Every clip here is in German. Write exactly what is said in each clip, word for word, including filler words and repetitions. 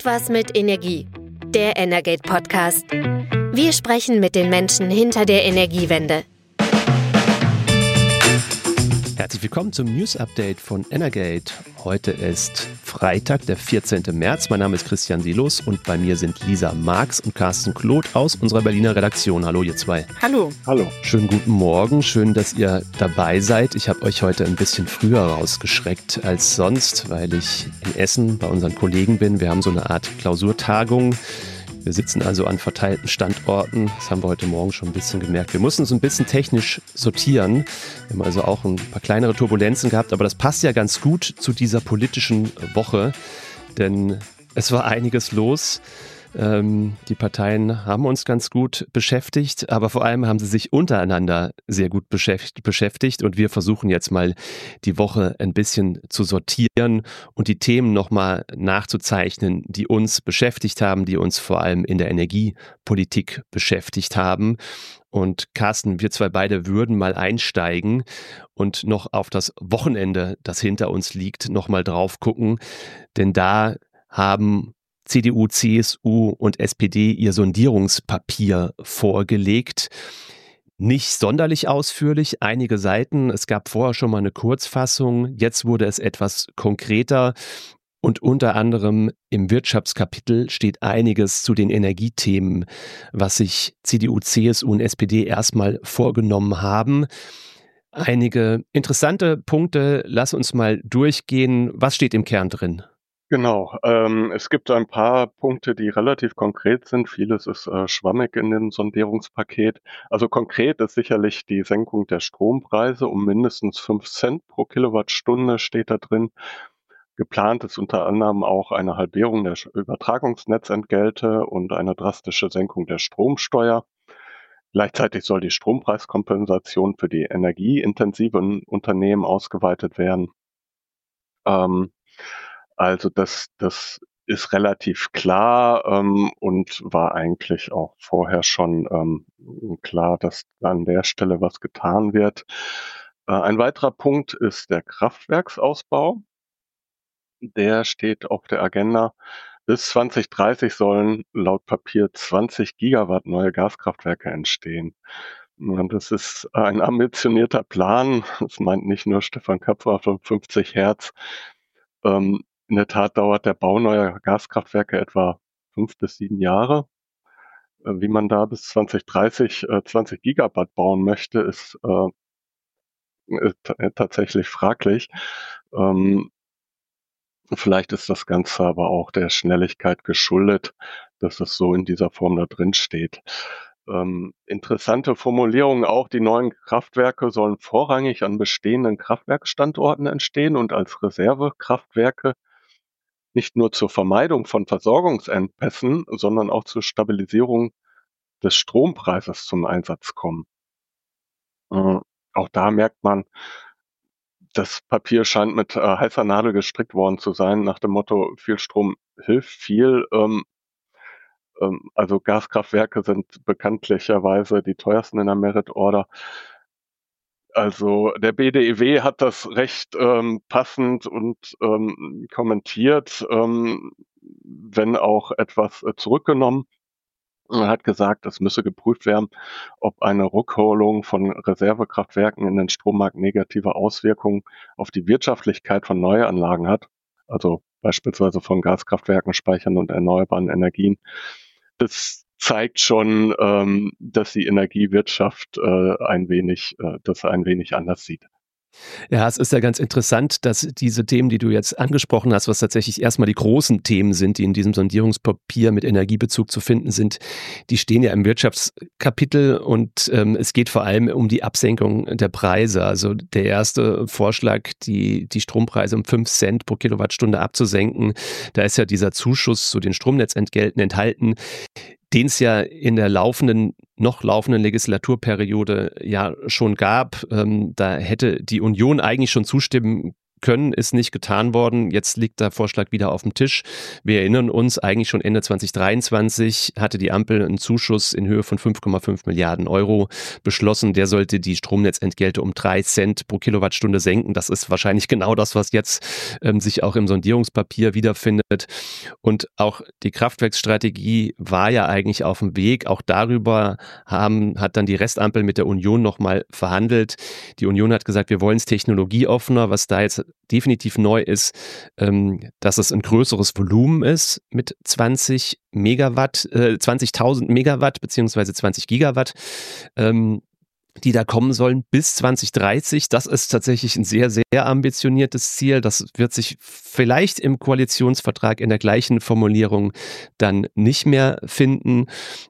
Irgendwas mit Energie. Der Energate Podcast. Wir sprechen mit den Menschen hinter der Energiewende. Herzlich willkommen zum News Update von Energate. Heute ist Freitag, der vierzehnten März. Mein Name ist Christian Silos und bei mir sind Lisa Marx und Carsten Kloth aus unserer Berliner Redaktion. Hallo ihr zwei. Hallo. Hallo. Schönen guten Morgen, schön, dass ihr dabei seid. Ich habe euch heute ein bisschen früher rausgeschreckt als sonst, weil ich in Essen bei unseren Kollegen bin. Wir haben so eine Art Klausurtagung. Wir sitzen also an verteilten Standorten. Das haben wir heute Morgen schon ein bisschen gemerkt. Wir mussten uns ein bisschen technisch sortieren. Wir haben also auch ein paar kleinere Turbulenzen gehabt, aber das passt ja ganz gut zu dieser politischen Woche, denn es war einiges los. Ähm, die Parteien haben uns ganz gut beschäftigt, aber vor allem haben sie sich untereinander sehr gut beschäftigt, beschäftigt und wir versuchen jetzt mal die Woche ein bisschen zu sortieren und die Themen nochmal nachzuzeichnen, die uns beschäftigt haben, die uns vor allem in der Energiepolitik beschäftigt haben. Und Carsten, wir zwei beide würden mal einsteigen und noch auf das Wochenende, das hinter uns liegt, nochmal drauf gucken, denn da haben C D U, C S U und S P D ihr Sondierungspapier vorgelegt. Nicht sonderlich ausführlich, einige Seiten. Es gab vorher schon mal eine Kurzfassung. Jetzt wurde es etwas konkreter. Und unter anderem im Wirtschaftskapitel steht einiges zu den Energiethemen, was sich C D U, C S U und S P D erstmal vorgenommen haben. Einige interessante Punkte. Lass uns mal durchgehen. Was steht im Kern drin? Genau, ähm, es gibt ein paar Punkte, die relativ konkret sind. Vieles ist äh, schwammig in dem Sondierungspaket. Also konkret ist sicherlich die Senkung der Strompreise um mindestens fünf Cent pro Kilowattstunde steht da drin. Geplant ist unter anderem auch eine Halbierung der Übertragungsnetzentgelte und eine drastische Senkung der Stromsteuer. Gleichzeitig soll die Strompreiskompensation für die energieintensiven Unternehmen ausgeweitet werden. Ähm, Also das, das ist relativ klar ähm, und war eigentlich auch vorher schon ähm, klar, dass an der Stelle was getan wird. Äh, ein weiterer Punkt ist der Kraftwerksausbau. Der steht auf der Agenda. Bis zwanzig dreißig sollen laut Papier zwanzig Gigawatt neue Gaskraftwerke entstehen. Und das ist ein ambitionierter Plan. Das meint nicht nur Stefan Kapfer von fünfzig Hertz. Ähm, In der Tat dauert der Bau neuer Gaskraftwerke etwa fünf bis sieben Jahre. Äh, Wie man da bis zwanzig dreißig äh, zwanzig Gigawatt bauen möchte, ist äh, ist t- äh, tatsächlich fraglich. Ähm, Vielleicht ist das Ganze aber auch der Schnelligkeit geschuldet, dass es so in dieser Form da drin steht. Ähm, interessante Formulierung auch, die neuen Kraftwerke sollen vorrangig an bestehenden Kraftwerksstandorten entstehen und als Reservekraftwerke nicht nur zur Vermeidung von Versorgungsengpässen, sondern auch zur Stabilisierung des Strompreises zum Einsatz kommen. Äh, Auch da merkt man, das Papier scheint mit äh, heißer Nadel gestrickt worden zu sein, nach dem Motto, viel Strom hilft viel. Ähm, ähm, also Gaskraftwerke sind bekanntlicherweise die teuersten in der Merit Order. Also der B D E W hat das recht ähm, passend und ähm, kommentiert, ähm, wenn auch etwas äh, zurückgenommen. Er hat gesagt, es müsse geprüft werden, ob eine Rückholung von Reservekraftwerken in den Strommarkt negative Auswirkungen auf die Wirtschaftlichkeit von Neuanlagen hat, also beispielsweise von Gaskraftwerken, Speichern und erneuerbaren Energien. Das zeigt schon, ähm, dass die Energiewirtschaft äh, ein wenig, äh, das ein wenig anders sieht. Ja, es ist ja ganz interessant, dass diese Themen, die du jetzt angesprochen hast, was tatsächlich erstmal die großen Themen sind, die in diesem Sondierungspapier mit Energiebezug zu finden sind, die stehen ja im Wirtschaftskapitel und ähm, es geht vor allem um die Absenkung der Preise. Also der erste Vorschlag, die, die Strompreise um fünf Cent pro Kilowattstunde abzusenken, da ist ja dieser Zuschuss zu den Stromnetzentgelten enthalten, den es ja in der laufenden, noch laufenden Legislaturperiode ja schon gab. Ähm, da hätte die Union eigentlich schon zustimmen können, ist nicht getan worden. Jetzt liegt der Vorschlag wieder auf dem Tisch. Wir erinnern uns, eigentlich schon Ende zwanzig dreiundzwanzig hatte die Ampel einen Zuschuss in Höhe von fünf Komma fünf Milliarden Euro beschlossen. Der sollte die Stromnetzentgelte um drei Cent pro Kilowattstunde senken. Das ist wahrscheinlich genau das, was jetzt ähm, sich auch im Sondierungspapier wiederfindet. Und auch die Kraftwerksstrategie war ja eigentlich auf dem Weg. Auch darüber haben, hat dann die Restampel mit der Union nochmal verhandelt. Die Union hat gesagt, wir wollen es technologieoffener, was da jetzt definitiv neu ist, ähm, dass es ein größeres Volumen ist mit zwanzig Megawatt, äh, zwanzigtausend Megawatt beziehungsweise zwanzig Gigawatt, ähm, die da kommen sollen bis zwanzig dreißig. Das ist tatsächlich ein sehr, sehr ambitioniertes Ziel. Das wird sich vielleicht im Koalitionsvertrag in der gleichen Formulierung dann nicht mehr finden.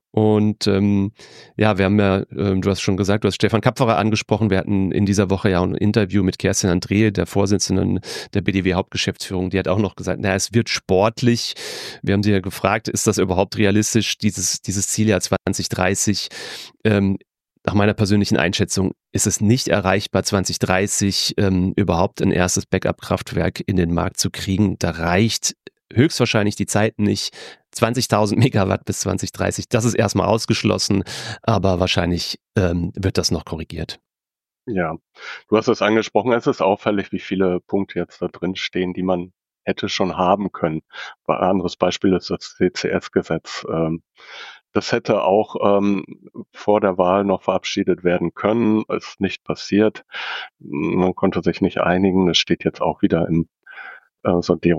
Und ähm, ja, wir haben ja, äh, du hast schon gesagt, du hast Stefan Kapferer angesprochen. Wir hatten in dieser Woche ja ein Interview mit Kerstin André, der Vorsitzenden der B D W-Hauptgeschäftsführung. Die hat auch noch gesagt, naja, es wird sportlich. Wir haben sie ja gefragt, ist das überhaupt realistisch, dieses, dieses Zieljahr zwanzig dreißig? Ähm, Nach meiner persönlichen Einschätzung ist es nicht erreichbar, zwanzig dreißig ähm, überhaupt ein erstes Backup-Kraftwerk in den Markt zu kriegen. Da reicht höchstwahrscheinlich die Zeit nicht. zwanzigtausend Megawatt bis zwanzig dreißig, das ist erstmal ausgeschlossen, aber wahrscheinlich ähm, wird das noch korrigiert. Ja, du hast es angesprochen, es ist auffällig, wie viele Punkte jetzt da drin stehen, die man hätte schon haben können. Ein anderes Beispiel ist das C C S-Gesetz. Ähm, Das hätte auch ähm, vor der Wahl noch verabschiedet werden können, ist nicht passiert. Man konnte sich nicht einigen, es steht jetzt auch wieder im äh,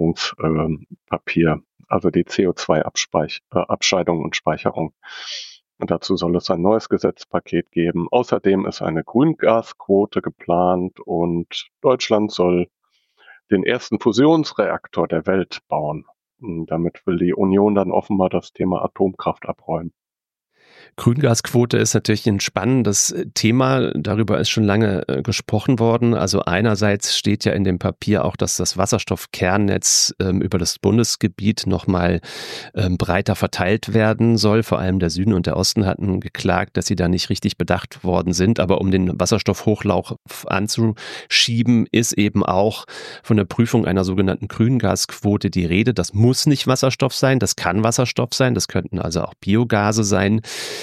Sondierungspapier, also die C O zwei Abscheidung und Speicherung. Und dazu soll es ein neues Gesetzpaket geben. Außerdem ist eine Grüngasquote geplant und Deutschland soll den ersten Fusionsreaktor der Welt bauen. Und damit will die Union dann offenbar das Thema Atomkraft abräumen. Grüngasquote ist natürlich ein spannendes Thema. Darüber ist schon lange äh, gesprochen worden. Also einerseits steht ja in dem Papier auch, dass das Wasserstoffkernnetz ähm, über das Bundesgebiet nochmal ähm, breiter verteilt werden soll. Vor allem der Süden und der Osten hatten geklagt, dass sie da nicht richtig bedacht worden sind. Aber um den Wasserstoffhochlauf anzuschieben, ist eben auch von der Prüfung einer sogenannten Grüngasquote die Rede. Das muss nicht Wasserstoff sein, das kann Wasserstoff sein, das könnten also auch Biogase sein,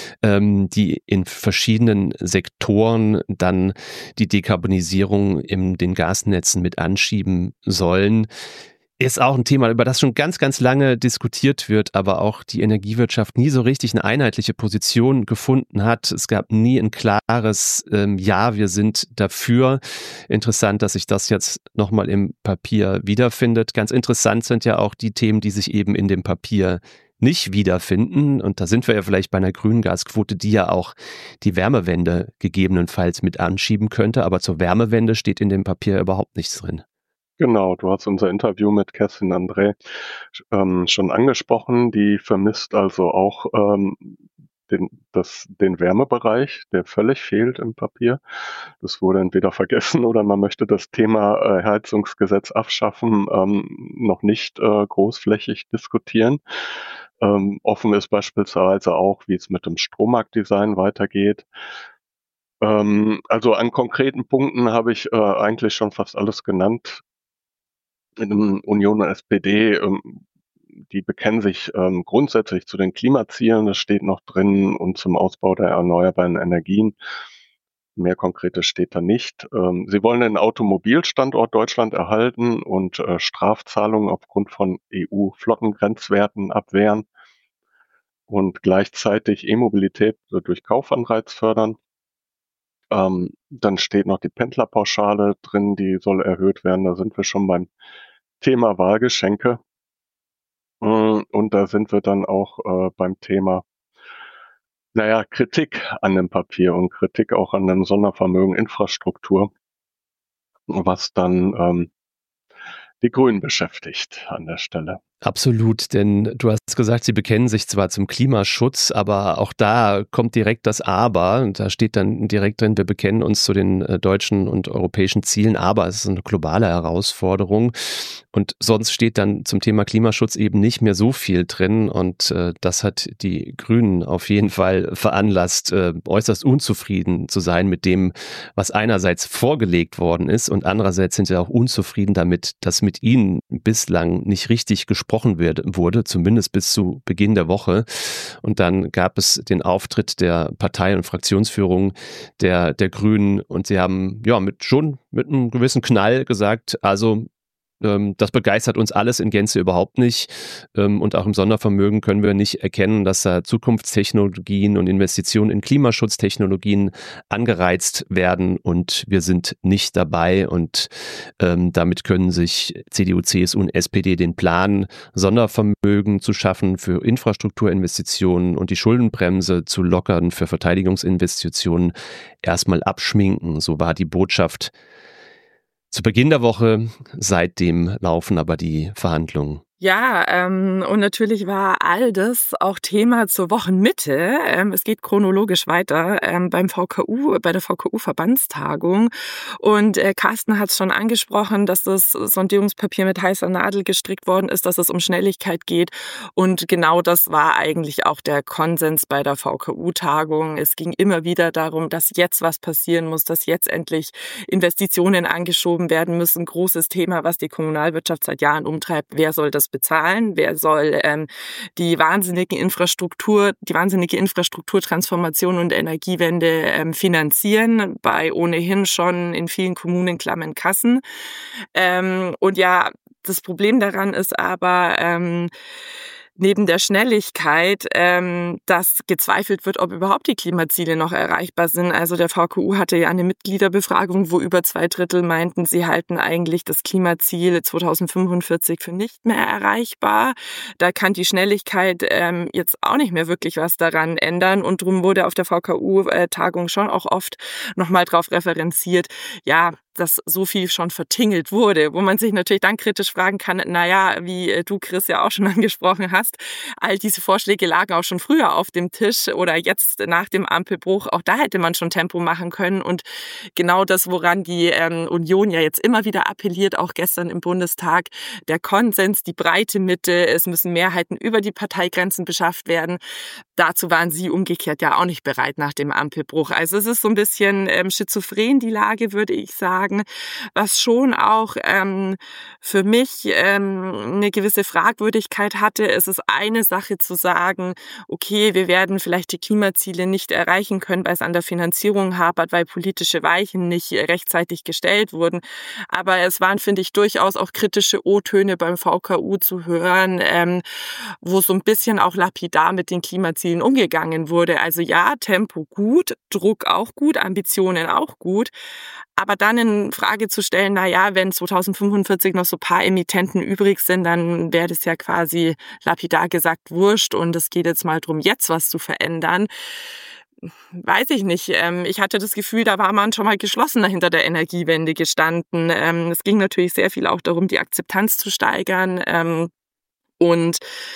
die in verschiedenen Sektoren dann die Dekarbonisierung in den Gasnetzen mit anschieben sollen. Ist auch ein Thema, über das schon ganz, ganz lange diskutiert wird, aber auch die Energiewirtschaft nie so richtig eine einheitliche Position gefunden hat. Es gab nie ein klares ähm, Ja, wir sind dafür. Interessant, dass sich das jetzt nochmal im Papier wiederfindet. Ganz interessant sind ja auch die Themen, die sich eben in dem Papier nicht wiederfinden. Und da sind wir ja vielleicht bei einer grünen Gasquote, die ja auch die Wärmewende gegebenenfalls mit anschieben könnte. Aber zur Wärmewende steht in dem Papier überhaupt nichts drin. Genau, du hast unser Interview mit Kerstin André ähm, schon angesprochen. Die vermisst also auch ähm, den, das, den Wärmebereich, der völlig fehlt im Papier. Das wurde entweder vergessen oder man möchte das Thema äh, Heizungsgesetz abschaffen, ähm, noch nicht äh, großflächig diskutieren. Ähm, offen ist beispielsweise auch, wie es mit dem Strommarktdesign weitergeht. Ähm, also an konkreten Punkten habe ich äh, eigentlich schon fast alles genannt. In Union und S P D, ähm, die bekennen sich ähm, grundsätzlich zu den Klimazielen, das steht noch drin, und zum Ausbau der erneuerbaren Energien. Mehr Konkretes steht da nicht. Ähm, sie wollen den Automobilstandort Deutschland erhalten und äh, Strafzahlungen aufgrund von E U-Flottengrenzwerten abwehren und gleichzeitig E-Mobilität durch Kaufanreiz fördern. Ähm, dann steht noch die Pendlerpauschale drin, die soll erhöht werden. Da sind wir schon beim Thema Wahlgeschenke. Und da sind wir dann auch äh, beim Thema, naja, Kritik an dem Papier und Kritik auch an dem Sondervermögen Infrastruktur, was dann ähm, die Grünen beschäftigt an der Stelle. Absolut, denn du hast gesagt, sie bekennen sich zwar zum Klimaschutz, aber auch da kommt direkt das Aber. Und da steht dann direkt drin, wir bekennen uns zu den äh, deutschen und europäischen Zielen, aber es ist eine globale Herausforderung. Und sonst steht dann zum Thema Klimaschutz eben nicht mehr so viel drin. Und äh, das hat die Grünen auf jeden Fall veranlasst, äh, äußerst unzufrieden zu sein mit dem, was einerseits vorgelegt worden ist und andererseits sind sie auch unzufrieden damit, dass mit ihnen bislang nicht richtig gesprochen wird, wurde, zumindest bis zu Beginn der Woche. Und dann gab es den Auftritt der Partei- und Fraktionsführung der, der Grünen und sie haben ja mit schon mit einem gewissen Knall gesagt, also das begeistert uns alles in Gänze überhaupt nicht. Und auch im Sondervermögen können wir nicht erkennen, dass da Zukunftstechnologien und Investitionen in Klimaschutztechnologien angereizt werden und wir sind nicht dabei. Und ähm, damit können sich C D U, C S U und S P D den Plan, Sondervermögen zu schaffen für Infrastrukturinvestitionen und die Schuldenbremse zu lockern für Verteidigungsinvestitionen, erstmal abschminken. So war die Botschaft zu Beginn der Woche. Seitdem laufen aber die Verhandlungen. Ja, ähm, und natürlich war all das auch Thema zur Wochenmitte. Ähm, es geht chronologisch weiter ähm, beim V K U, bei der V K U-Verbandstagung. Und äh, Carsten hat es schon angesprochen, dass das Sondierungspapier mit heißer Nadel gestrickt worden ist, dass es um Schnelligkeit geht. Und genau das war eigentlich auch der Konsens bei der V K U-Tagung. Es ging immer wieder darum, dass jetzt was passieren muss, dass jetzt endlich Investitionen angeschoben werden müssen. Großes Thema, was die Kommunalwirtschaft seit Jahren umtreibt. Wer soll das bezahlen? Wer soll ähm, die wahnsinnige Infrastruktur, die wahnsinnige Infrastrukturtransformation und Energiewende ähm, finanzieren bei ohnehin schon in vielen Kommunen klammen Kassen? Ähm, und ja, das Problem daran ist aber, ähm, neben der Schnelligkeit, ähm, dass gezweifelt wird, ob überhaupt die Klimaziele noch erreichbar sind. Also der V K U hatte ja eine Mitgliederbefragung, wo über zwei Drittel meinten, sie halten eigentlich das Klimaziel zweitausendfünfundvierzig für nicht mehr erreichbar. Da kann die Schnelligkeit ähm, jetzt auch nicht mehr wirklich was daran ändern. Und darum wurde auf der V K U-Tagung schon auch oft nochmal drauf referenziert, ja, dass so viel schon vertingelt wurde, wo man sich natürlich dann kritisch fragen kann, naja, wie du, Chris, ja auch schon angesprochen hast, all diese Vorschläge lagen auch schon früher auf dem Tisch oder jetzt nach dem Ampelbruch, auch da hätte man schon Tempo machen können und genau das, woran die ähm, Union ja jetzt immer wieder appelliert, auch gestern im Bundestag, der Konsens, die breite Mitte, es müssen Mehrheiten über die Parteigrenzen beschafft werden, dazu waren sie umgekehrt ja auch nicht bereit nach dem Ampelbruch. Also es ist so ein bisschen ähm, schizophren, die Lage, würde ich sagen. Was schon auch ähm, für mich ähm, eine gewisse Fragwürdigkeit hatte. Es ist eine Sache zu sagen, okay, wir werden vielleicht die Klimaziele nicht erreichen können, weil es an der Finanzierung hapert, weil politische Weichen nicht rechtzeitig gestellt wurden. Aber es waren, finde ich, durchaus auch kritische O-Töne beim V K U zu hören, ähm, wo so ein bisschen auch lapidar mit den Klimazielen umgegangen wurde. Also ja, Tempo gut, Druck auch gut, Ambitionen auch gut. Aber dann in Frage zu stellen, na ja, wenn zweitausendfünfundvierzig noch so ein paar Emittenten übrig sind, dann wäre das ja quasi lapidar gesagt wurscht und es geht jetzt mal drum, jetzt was zu verändern. Weiß ich nicht. Ich hatte das Gefühl, da war man schon mal geschlossener hinter der Energiewende gestanden. Es ging natürlich sehr viel auch darum, die Akzeptanz zu steigern und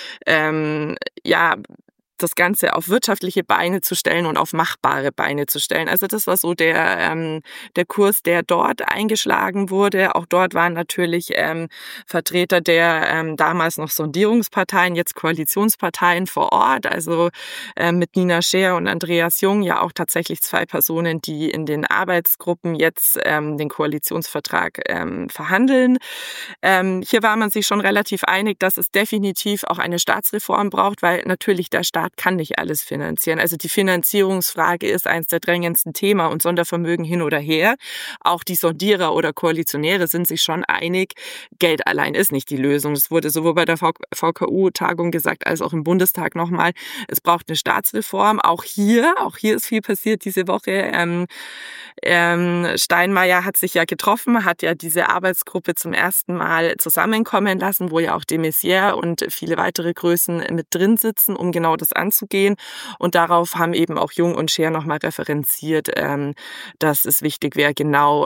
ja, das Ganze auf wirtschaftliche Beine zu stellen und auf machbare Beine zu stellen. Also das war so der ähm, der Kurs, der dort eingeschlagen wurde. Auch dort waren natürlich ähm, Vertreter der ähm, damals noch Sondierungsparteien, jetzt Koalitionsparteien vor Ort. Also ähm, mit Nina Scheer und Andreas Jung ja auch tatsächlich zwei Personen, die in den Arbeitsgruppen jetzt ähm, den Koalitionsvertrag ähm, verhandeln. Ähm, hier war man sich schon relativ einig, dass es definitiv auch eine Staatsreform braucht, weil natürlich der Staat kann nicht alles finanzieren. Also die Finanzierungsfrage ist eines der drängendsten Themen und Sondervermögen hin oder her. Auch die Sondierer oder Koalitionäre sind sich schon einig, Geld allein ist nicht die Lösung. Das wurde sowohl bei der V K U-Tagung gesagt, als auch im Bundestag nochmal. Es braucht eine Staatsreform. Auch hier, auch hier ist viel passiert diese Woche. Ähm, ähm, Steinmeier hat sich ja getroffen, hat ja diese Arbeitsgruppe zum ersten Mal zusammenkommen lassen, wo ja auch de Maizière und viele weitere Größen mit drin sitzen, um genau das anzugehen. Und darauf haben eben auch Jung und Scheer nochmal referenziert, ähm, dass es wichtig wäre, genau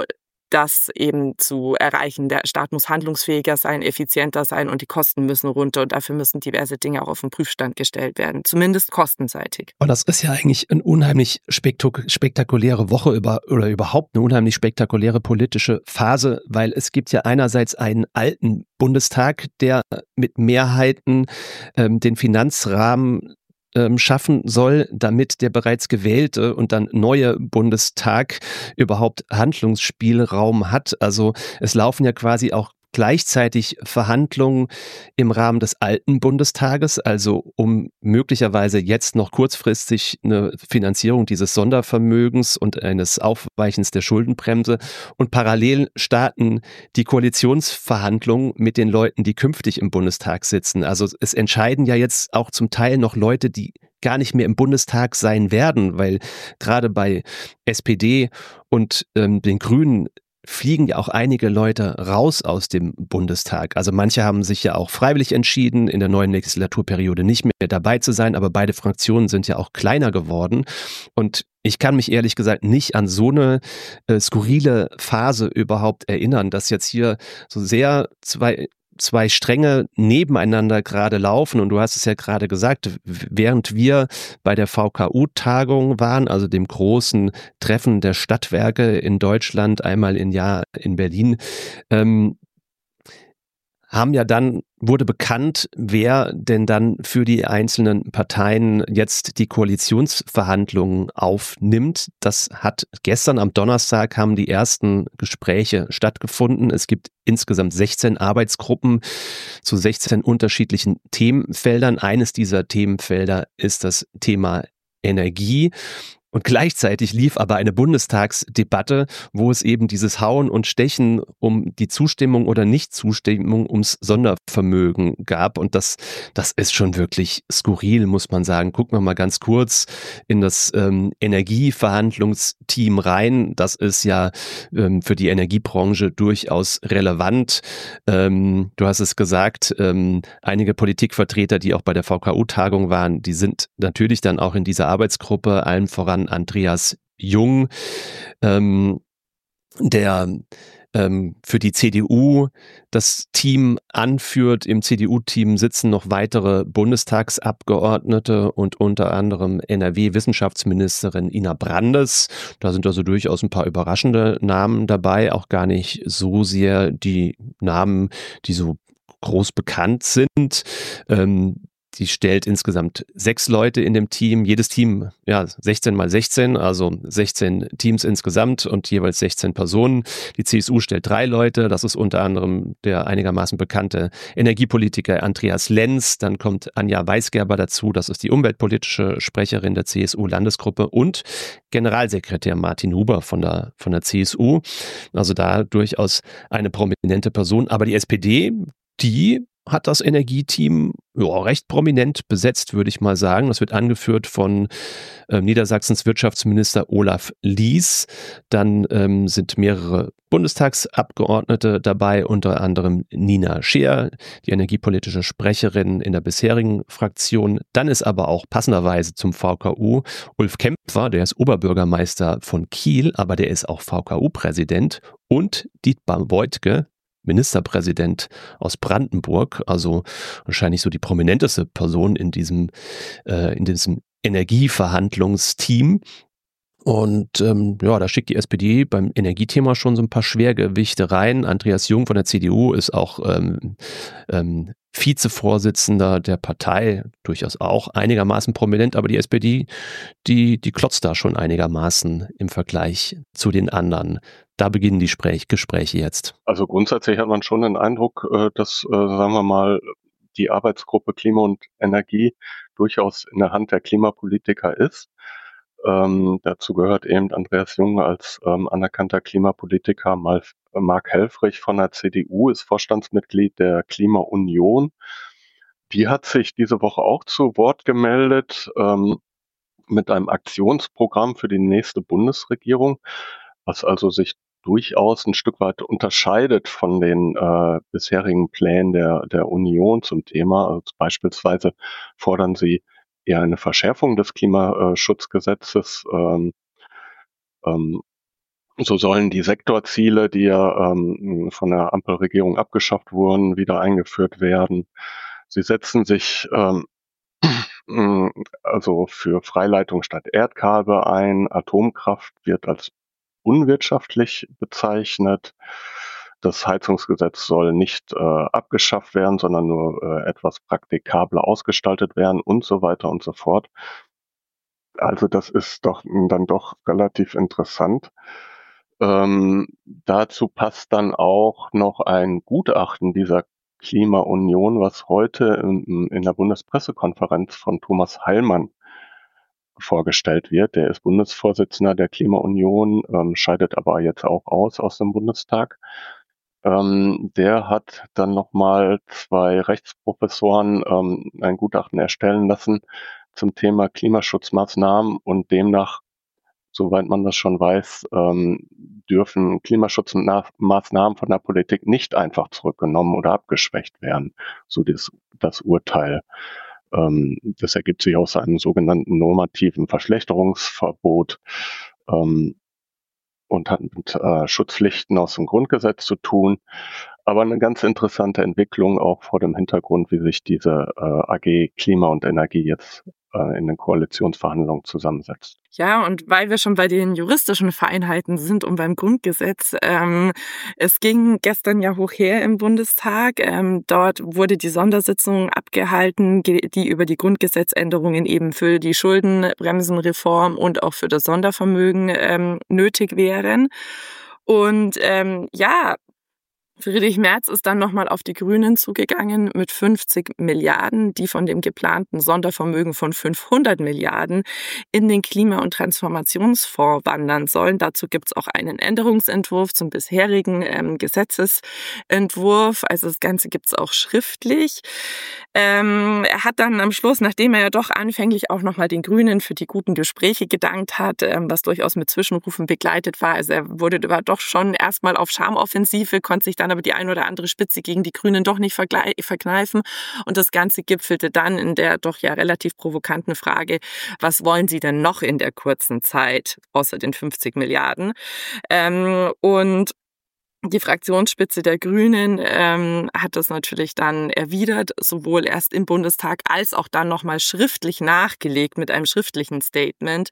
das eben zu erreichen. Der Staat muss handlungsfähiger sein, effizienter sein und die Kosten müssen runter. Und dafür müssen diverse Dinge auch auf den Prüfstand gestellt werden, zumindest kostenseitig. Und das ist ja eigentlich eine unheimlich spektak- spektakuläre Woche über, oder überhaupt eine unheimlich spektakuläre politische Phase, weil es gibt ja einerseits einen alten Bundestag, der mit Mehrheiten ähm, den Finanzrahmen ähm, schaffen soll, damit der bereits gewählte und dann neue Bundestag überhaupt Handlungsspielraum hat. Also es laufen ja quasi auch gleichzeitig Verhandlungen im Rahmen des alten Bundestages, also um möglicherweise jetzt noch kurzfristig eine Finanzierung dieses Sondervermögens und eines Aufweichens der Schuldenbremse, und parallel starten die Koalitionsverhandlungen mit den Leuten, die künftig im Bundestag sitzen. Also es entscheiden ja jetzt auch zum Teil noch Leute, die gar nicht mehr im Bundestag sein werden, weil gerade bei S P D und ähm, den Grünen fliegen ja auch einige Leute raus aus dem Bundestag. Also manche haben sich ja auch freiwillig entschieden, in der neuen Legislaturperiode nicht mehr dabei zu sein, aber beide Fraktionen sind ja auch kleiner geworden. Und ich kann mich ehrlich gesagt nicht an so eine äh, skurrile Phase überhaupt erinnern, dass jetzt hier so sehr zwei zwei Stränge nebeneinander gerade laufen. Und du hast es ja gerade gesagt, während wir bei der V K U-Tagung waren, also dem großen Treffen der Stadtwerke in Deutschland, einmal im Jahr in Berlin, ähm, haben ja dann, wurde bekannt, wer denn dann für die einzelnen Parteien jetzt die Koalitionsverhandlungen aufnimmt. Das hat gestern am Donnerstag haben die ersten Gespräche stattgefunden. Es gibt insgesamt sechzehn Arbeitsgruppen zu sechzehn unterschiedlichen Themenfeldern. Eines dieser Themenfelder ist das Thema Energie. Und gleichzeitig lief aber eine Bundestagsdebatte, wo es eben dieses Hauen und Stechen um die Zustimmung oder Nichtzustimmung ums Sondervermögen gab. Und das, das ist schon wirklich skurril, muss man sagen. Gucken wir mal ganz kurz in das ähm, Energieverhandlungsteam rein. Das ist ja ähm, für die Energiebranche durchaus relevant. Ähm, du hast es gesagt, ähm, einige Politikvertreter, die auch bei der V K U-Tagung waren, die sind natürlich dann auch in dieser Arbeitsgruppe, allen voran Andreas Jung, ähm, der ähm, für die C D U das Team anführt. Im C D U-Team sitzen noch weitere Bundestagsabgeordnete und unter anderem N R W-Wissenschaftsministerin Ina Brandes. Da sind also durchaus ein paar überraschende Namen dabei, auch gar nicht so sehr die Namen, die so groß bekannt sind. Ähm, Die stellt insgesamt sechs Leute in dem Team. Jedes Team, ja, sechzehn mal sechzehn, also sechzehn Teams insgesamt und jeweils sechzehn Personen. Die C S U stellt drei Leute. Das ist unter anderem der einigermaßen bekannte Energiepolitiker Andreas Lenz. Dann kommt Anja Weisgerber dazu. Das ist die umweltpolitische Sprecherin der C S U-Landesgruppe und Generalsekretär Martin Huber von der, von der C S U. Also da durchaus eine prominente Person. Aber die S P D, die hat das Energieteam ja, recht prominent besetzt, würde ich mal sagen. Das wird angeführt von äh, Niedersachsens Wirtschaftsminister Olaf Lies. Dann ähm, sind mehrere Bundestagsabgeordnete dabei, unter anderem Nina Scheer, die energiepolitische Sprecherin in der bisherigen Fraktion. Dann ist aber auch passenderweise zum V K U Ulf Kempfer, der ist Oberbürgermeister von Kiel, aber der ist auch V K U-Präsident, und Dietmar Woidke, Ministerpräsident aus Brandenburg, also wahrscheinlich so die prominenteste Person in diesem, äh, in diesem Energieverhandlungsteam. Und ähm, ja, da schickt die S P D beim Energiethema schon so ein paar Schwergewichte rein. Andreas Jung von der C D U ist auch ähm, ähm, Vizevorsitzender der Partei, durchaus auch einigermaßen prominent, aber die S P D, die, die klotzt da schon einigermaßen im Vergleich zu den anderen. Da beginnen die Sprech- Gespräche jetzt. Also grundsätzlich hat man schon den Eindruck, dass, sagen wir mal, die Arbeitsgruppe Klima und Energie durchaus in der Hand der Klimapolitiker ist. Ähm, dazu gehört eben Andreas Jung als ähm, anerkannter Klimapolitiker. Mal, äh, Marc Helfrich von der C D U ist Vorstandsmitglied der Klimaunion. Die hat sich diese Woche auch zu Wort gemeldet ähm, mit einem Aktionsprogramm für die nächste Bundesregierung, was also sich durchaus ein Stück weit unterscheidet von den äh, bisherigen Plänen der, der Union zum Thema. Also beispielsweise fordern sie eher eine Verschärfung des Klimaschutzgesetzes, ähm, ähm, So sollen die Sektorziele, die ja ähm, von der Ampelregierung abgeschafft wurden, wieder eingeführt werden. Sie setzen sich ähm, also für Freileitung statt Erdkabel ein. Atomkraft wird als unwirtschaftlich bezeichnet. Das Heizungsgesetz soll nicht äh, abgeschafft werden, sondern nur äh, etwas praktikabler ausgestaltet werden und so weiter und so fort. Also das ist doch dann doch relativ interessant. Ähm, dazu passt dann auch noch ein Gutachten dieser Klimaunion, was heute in, in der Bundespressekonferenz von Thomas Heilmann vorgestellt wird. Der ist Bundesvorsitzender der Klimaunion, ähm, scheidet aber jetzt auch aus aus dem Bundestag. Ähm, der hat dann nochmal zwei Rechtsprofessoren ähm, ein Gutachten erstellen lassen zum Thema Klimaschutzmaßnahmen und demnach, soweit man das schon weiß, ähm, dürfen Klimaschutzmaßnahmen von der Politik nicht einfach zurückgenommen oder abgeschwächt werden. So das, das Urteil. Ähm, das ergibt sich aus einem sogenannten normativen Verschlechterungsverbot ähm, und hat mit äh, Schutzpflichten aus dem Grundgesetz zu tun. Aber eine ganz interessante Entwicklung auch vor dem Hintergrund, wie sich diese äh, A G Klima und Energie jetzt äh, in den Koalitionsverhandlungen zusammensetzt. Ja, und weil wir schon bei den juristischen Feinheiten sind und beim Grundgesetz, ähm, es ging gestern ja hoch her im Bundestag. Ähm, dort wurde die Sondersitzung abgehalten, die über die Grundgesetzänderungen eben für die Schuldenbremsenreform und auch für das Sondervermögen ähm, nötig wären. Und ähm, ja, Friedrich Merz ist dann nochmal auf die Grünen zugegangen mit fünfzig Milliarden, die von dem geplanten Sondervermögen von fünfhundert Milliarden in den Klima- und Transformationsfonds wandern sollen. Dazu gibt es auch einen Änderungsentwurf zum bisherigen ähm, Gesetzesentwurf. Also das Ganze gibt es auch schriftlich. Ähm, er hat dann am Schluss, nachdem er ja doch anfänglich auch nochmal den Grünen für die guten Gespräche gedankt hat, ähm, was durchaus mit Zwischenrufen begleitet war, also er wurde war doch schon erstmal auf Charmoffensive, konnte sich dann aber die ein oder andere Spitze gegen die Grünen doch nicht verkneifen. Und das Ganze gipfelte dann in der doch ja relativ provokanten Frage, was wollen Sie denn noch in der kurzen Zeit, außer den fünfzig Milliarden? Ähm, und die Fraktionsspitze der Grünen ähm, hat das natürlich dann erwidert, sowohl erst im Bundestag als auch dann nochmal schriftlich nachgelegt mit einem schriftlichen Statement,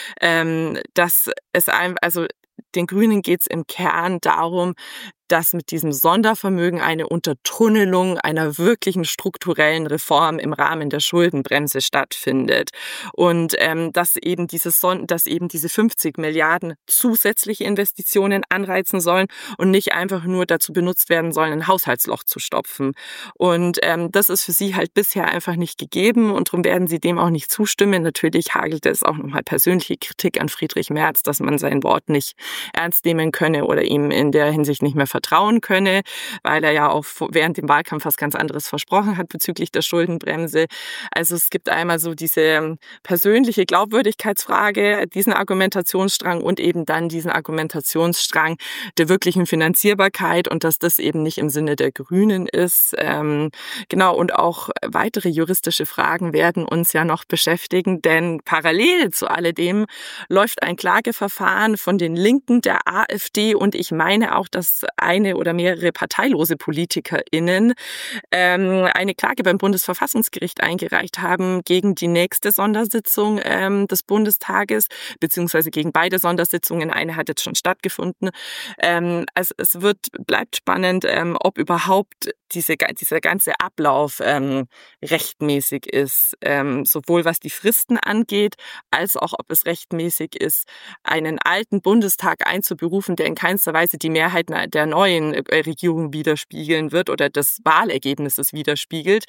ähm, dass es einem, also den Grünen geht es im Kern darum, dass mit diesem Sondervermögen eine Untertunnelung einer wirklichen strukturellen Reform im Rahmen der Schuldenbremse stattfindet und ähm, dass eben dieses Son- dass eben diese fünfzig Milliarden zusätzliche Investitionen anreizen sollen und nicht einfach nur dazu benutzt werden sollen, ein Haushaltsloch zu stopfen. Und ähm, das ist für sie halt bisher einfach nicht gegeben und darum werden sie dem auch nicht zustimmen. Natürlich hagelte es auch nochmal persönliche Kritik an Friedrich Merz, dass man sein Wort nicht ernst nehmen könne oder ihm in der Hinsicht nicht mehr vertrauen könne, weil er ja auch während dem Wahlkampf was ganz anderes versprochen hat bezüglich der Schuldenbremse. Also es gibt einmal so diese persönliche Glaubwürdigkeitsfrage, diesen Argumentationsstrang und eben dann diesen Argumentationsstrang der wirklichen Finanzierbarkeit und dass das eben nicht im Sinne der Grünen ist. Ähm, genau, und auch weitere juristische Fragen werden uns ja noch beschäftigen, denn parallel zu alledem läuft ein Klageverfahren von den Linken, der AfD und ich meine auch, dass eine oder mehrere parteilose PolitikerInnen ähm, eine Klage beim Bundesverfassungsgericht eingereicht haben gegen die nächste Sondersitzung ähm, des Bundestages, beziehungsweise gegen beide Sondersitzungen. Eine hat jetzt schon stattgefunden. Ähm, also es wird, bleibt spannend, ähm, ob überhaupt diese, dieser ganze Ablauf ähm, rechtmäßig ist, ähm, sowohl was die Fristen angeht, als auch ob es rechtmäßig ist, einen alten Bundestag einzuberufen, der in keinster Weise die Mehrheit der neuen Regierung widerspiegeln wird oder des Wahlergebnisses widerspiegelt.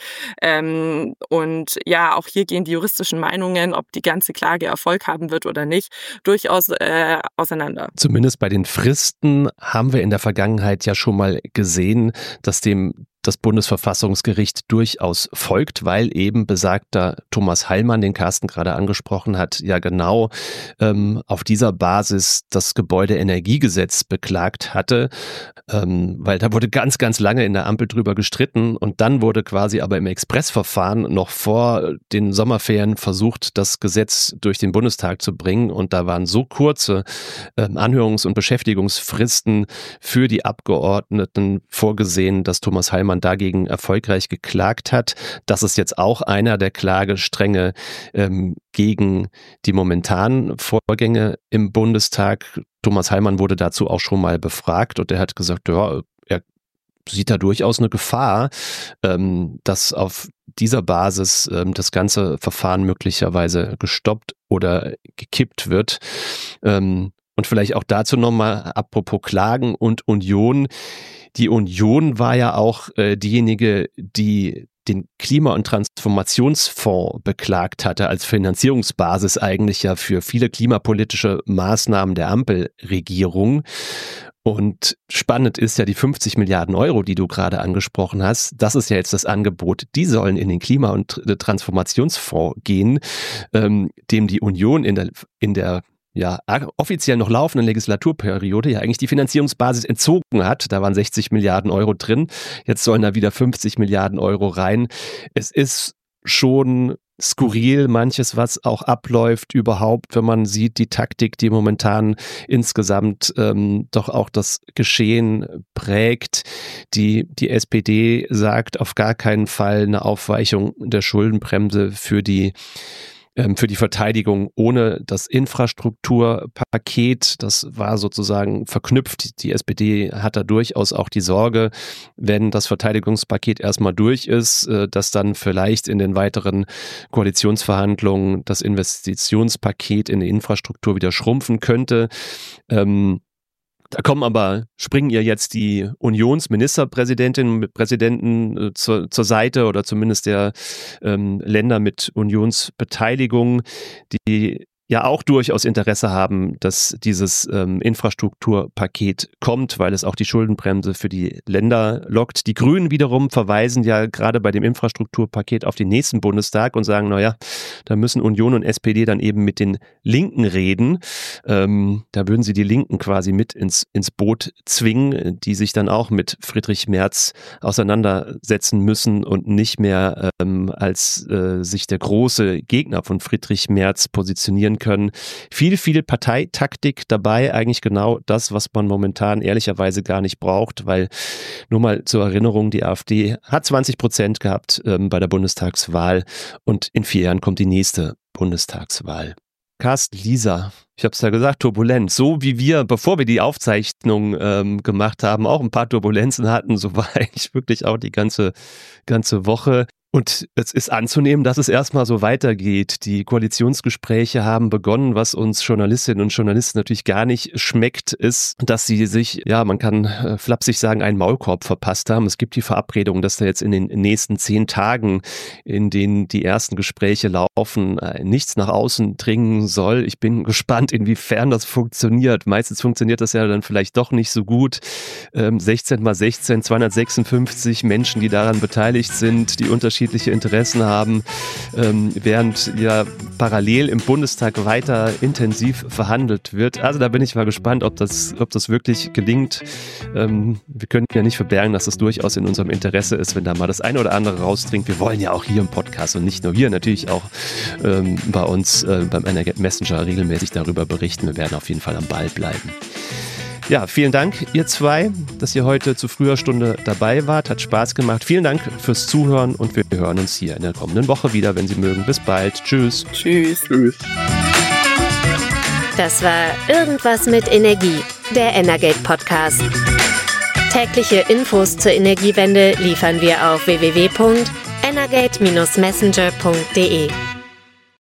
Ähm, und ja, auch hier gehen die juristischen Meinungen, ob die ganze Klage Erfolg haben wird oder nicht, durchaus äh, auseinander. Zumindest bei den Fristen haben wir in der Vergangenheit ja schon mal gesehen, dass dem das Bundesverfassungsgericht durchaus folgt, weil eben besagter Thomas Heilmann, den Carsten gerade angesprochen hat, ja genau ähm, auf dieser Basis das Gebäudeenergiegesetz beklagt hatte, ähm, weil da wurde ganz, ganz lange in der Ampel drüber gestritten und dann wurde quasi aber im Expressverfahren noch vor den Sommerferien versucht, das Gesetz durch den Bundestag zu bringen und da waren so kurze ähm, Anhörungs- und Beschäftigungsfristen für die Abgeordneten vorgesehen, dass Thomas Heilmann dagegen erfolgreich geklagt hat. Das ist jetzt auch einer der Klagestränge ähm, gegen die momentanen Vorgänge im Bundestag. Thomas Heilmann wurde dazu auch schon mal befragt und er hat gesagt, ja, er sieht da durchaus eine Gefahr, ähm, dass auf dieser Basis ähm, das ganze Verfahren möglicherweise gestoppt oder gekippt wird. Ähm, und vielleicht auch dazu nochmal, apropos Klagen und Union. Die Union war ja auch äh, diejenige, die den Klima- und Transformationsfonds beklagt hatte als Finanzierungsbasis eigentlich ja für viele klimapolitische Maßnahmen der Ampelregierung. Und spannend ist ja die fünfzig Milliarden Euro, die du gerade angesprochen hast. Das ist ja jetzt das Angebot. Die sollen in den Klima- und Transformationsfonds gehen, ähm, dem die Union in der, in der ja, offiziell noch laufenden Legislaturperiode ja eigentlich die Finanzierungsbasis entzogen hat. Da waren sechzig Milliarden Euro drin. Jetzt sollen da wieder fünfzig Milliarden Euro rein. Es ist schon skurril, manches, was auch abläuft überhaupt, wenn man sieht, die Taktik, die momentan insgesamt ähm, doch auch das Geschehen prägt. Die, die S P D sagt auf gar keinen Fall eine Aufweichung der Schuldenbremse für die für die Verteidigung ohne das Infrastrukturpaket. Das war sozusagen verknüpft. Die S P D hat da durchaus auch die Sorge, wenn das Verteidigungspaket erstmal durch ist, dass dann vielleicht in den weiteren Koalitionsverhandlungen das Investitionspaket in die Infrastruktur wieder schrumpfen könnte. Ähm, Da kommen aber, springen ihr jetzt die Unionsministerpräsidentinnen und Präsidenten äh, zur, zur Seite oder zumindest der ähm, Länder mit Unionsbeteiligung, die ja auch durchaus Interesse haben, dass dieses ähm, Infrastrukturpaket kommt, weil es auch die Schuldenbremse für die Länder lockt. Die Grünen wiederum verweisen ja gerade bei dem Infrastrukturpaket auf den nächsten Bundestag und sagen, naja, da müssen Union und S P D dann eben mit den Linken reden. Ähm, da würden sie die Linken quasi mit ins, ins Boot zwingen, die sich dann auch mit Friedrich Merz auseinandersetzen müssen und nicht mehr ähm, als äh, sich der große Gegner von Friedrich Merz positionieren können. Viel, viel Parteitaktik dabei, eigentlich genau das, was man momentan ehrlicherweise gar nicht braucht, weil nur mal zur Erinnerung, die AfD hat zwanzig Prozent gehabt ähm, bei der Bundestagswahl und in vier Jahren kommt die nächste Bundestagswahl. Carsten, Lisa, ich habe es ja gesagt, turbulent. So wie wir, bevor wir die Aufzeichnung ähm, gemacht haben, auch ein paar Turbulenzen hatten, so war eigentlich wirklich auch die ganze, ganze Woche. Und es ist anzunehmen, dass es erstmal so weitergeht. Die Koalitionsgespräche haben begonnen. Was uns Journalistinnen und Journalisten natürlich gar nicht schmeckt, ist, dass sie sich, ja, man kann äh, flapsig sagen, einen Maulkorb verpasst haben. Es gibt die Verabredung, dass da jetzt in den nächsten zehn Tagen, in denen die ersten Gespräche laufen, äh, nichts nach außen dringen soll. Ich bin gespannt, inwiefern das funktioniert. Meistens funktioniert das ja dann vielleicht doch nicht so gut. Ähm, sechzehn mal sechzehn, zweihundertsechsundfünfzig Menschen, die daran beteiligt sind, die unterschiedliche Interessen haben, ähm, während ja parallel im Bundestag weiter intensiv verhandelt wird. Also da bin ich mal gespannt, ob das, ob das wirklich gelingt. Ähm, wir können ja nicht verbergen, dass das durchaus in unserem Interesse ist, wenn da mal das eine oder andere rausdringt. Wir wollen ja auch hier im Podcast und nicht nur wir, natürlich auch ähm, bei uns äh, beim Energet Messenger regelmäßig darüber berichten. Wir werden auf jeden Fall am Ball bleiben. Ja, vielen Dank, ihr zwei, dass ihr heute zu früher Stunde dabei wart. Hat Spaß gemacht. Vielen Dank fürs Zuhören und wir hören uns hier in der kommenden Woche wieder, wenn Sie mögen. Bis bald. Tschüss. Tschüss. Tschüss. Das war Irgendwas mit Energie, der Energate Podcast. Tägliche Infos zur Energiewende liefern wir auf w w w punkt energate Bindestrich messenger punkt d e.